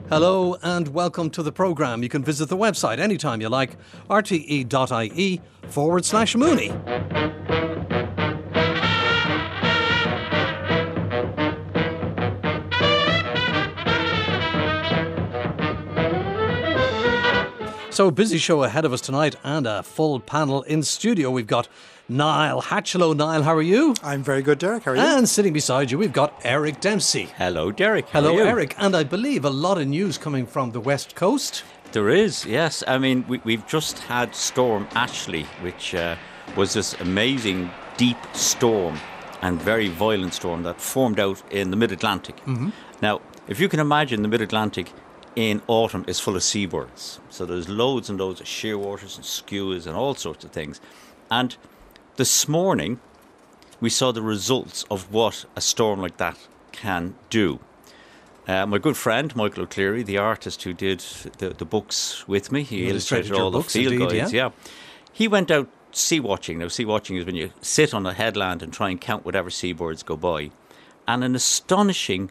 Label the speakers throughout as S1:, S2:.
S1: Hello and welcome to the programme. You can visit the website anytime you like, rte.ie/Mooney. So a busy show ahead of us tonight and a full panel in studio. We've got Niall Hatch. Hello, Niall. How are you?
S2: I'm very good, Derek. How are you?
S1: And sitting beside you, we've got Eric Dempsey.
S3: Hello, Derek. How
S1: Hello,
S3: are you?
S1: Eric. And I believe a lot of news coming from the West Coast.
S3: There is, yes. I mean, we've just had Storm Ashley, which was this amazing deep storm and very violent storm that formed out in the mid-Atlantic. Mm-hmm. Now, if you can imagine, the mid-Atlantic in autumn is full of seabirds. So there's loads and loads of shearwaters and skuas and all sorts of things. And this morning, we saw the results of what a storm like that can do. My good friend, Michael O'Clery, the artist who did the books with me, he illustrated all the field guides. Yeah. He went out sea watching. Now, sea watching is when you sit on a headland and try and count whatever seabirds go by. And an astonishing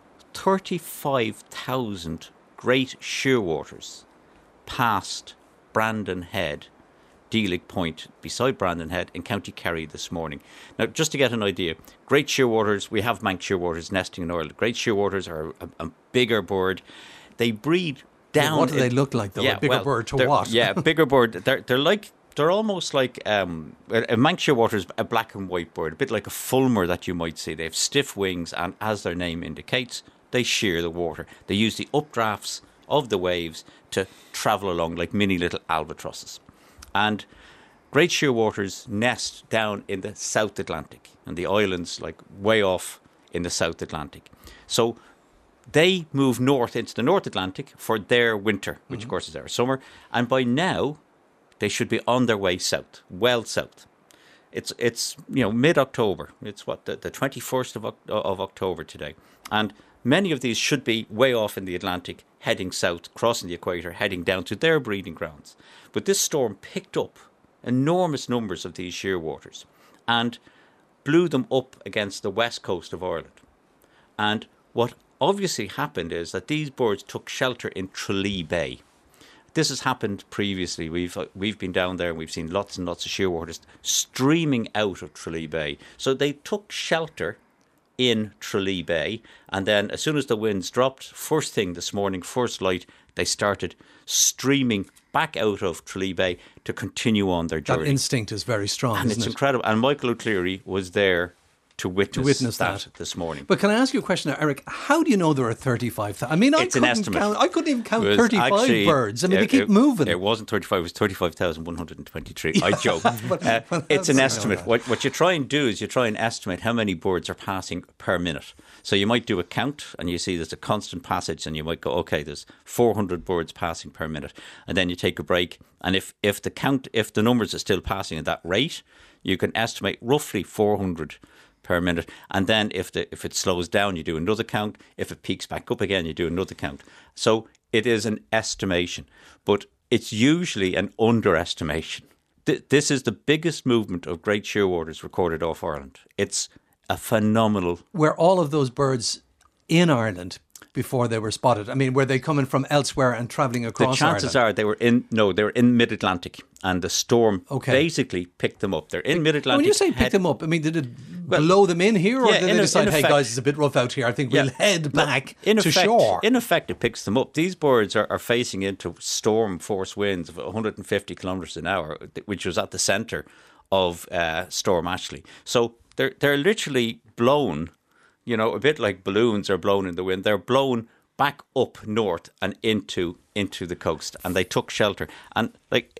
S3: 35,000 great shearwaters passed Brandon Head, Deelig Point, beside Brandon Head in County Kerry this morning. Now, just to get an idea, great shearwaters, we have manx shearwaters nesting in Ireland. Great shearwaters are a bigger bird. They breed down.
S1: Yeah, what do they look like, though?
S3: Yeah,
S1: a bigger bird to what?
S3: Yeah, bigger bird. They're almost like a manx shearwater is a black and white bird, a bit like a fulmar that you might see. They have stiff wings, and as their name indicates, they shear the water. They use the updrafts of the waves to travel along like mini little albatrosses. And great shearwaters nest down in the South Atlantic and the islands like way off in the South Atlantic. So they move north into the North Atlantic for their winter, which of course is our summer. And by now, they should be on their way south, well south. It's mid-October. It's what, the 21st of October today. And many of these should be way off in the Atlantic, heading south, crossing the equator, heading down to their breeding grounds. But this storm picked up enormous numbers of these shearwaters and blew them up against the west coast of Ireland. And what obviously happened is that these birds took shelter in Tralee Bay. This has happened previously. We've been down there and we've seen lots and lots of shearwaters streaming out of Tralee Bay. So they took shelter in Tralee Bay, and then as soon as the winds dropped, first thing this morning, first light, they started streaming back out of Tralee Bay to continue on their journey.
S1: That instinct is very strong,
S3: and
S1: isn't
S3: it's
S1: it?
S3: incredible. And Michael O'Clery was there to witness that this morning.
S1: But can I ask you a question now, Eric? How do you know there are 35,000? I mean,
S3: it's an estimate.
S1: I couldn't even count 35 birds. I mean, they keep moving.
S3: It wasn't 35, it was 35,123. I joke. It's an estimate. What you try and do is you try and estimate how many birds are passing per minute. So you might do a count and you see there's a constant passage and you might go, okay, there's 400 birds passing per minute. And then you take a break. And if the numbers are still passing at that rate, you can estimate roughly 400 per minute, and then if it slows down, you do another count. If it peaks back up again, you do another count. So it is an estimation, but it's usually an underestimation. This is the biggest movement of great shearwaters recorded off Ireland. It's a phenomenal.
S1: Were all of those birds in Ireland before they were spotted? I mean, were they coming from elsewhere and travelling across Ireland?
S3: The chances are they were in mid-Atlantic, and the storm basically picked them up. They're in mid-Atlantic.
S1: When you say pick them up, I mean, did it blow them in here, or did they decide, hey guys, it's a bit rough out here, I think we'll head back to shore?
S3: In effect, it picks them up. These birds are facing into storm force winds of 150 kilometres an hour, which was at the centre of Storm Ashley. So they're literally blown, a bit like balloons are blown in the wind. They're blown back up north and into the coast, and they took shelter. And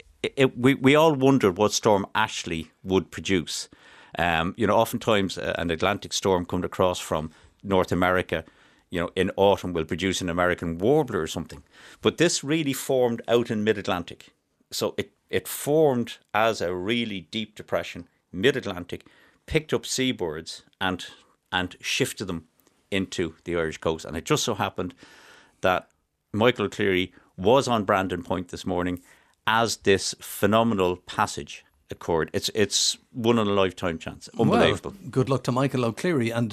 S3: we all wondered what Storm Ashley would produce. Oftentimes an Atlantic storm coming across from North America, in autumn will produce an American warbler or something. But this really formed out in mid-Atlantic. So it formed as a really deep depression, mid-Atlantic, picked up seabirds and shifted them into the Irish coast. And it just so happened that Michael O'Clery was on Brandon Point this morning as this phenomenal passage occurred. It's one in a lifetime chance. Unbelievable.
S1: Well, good luck to Michael O'Clery. And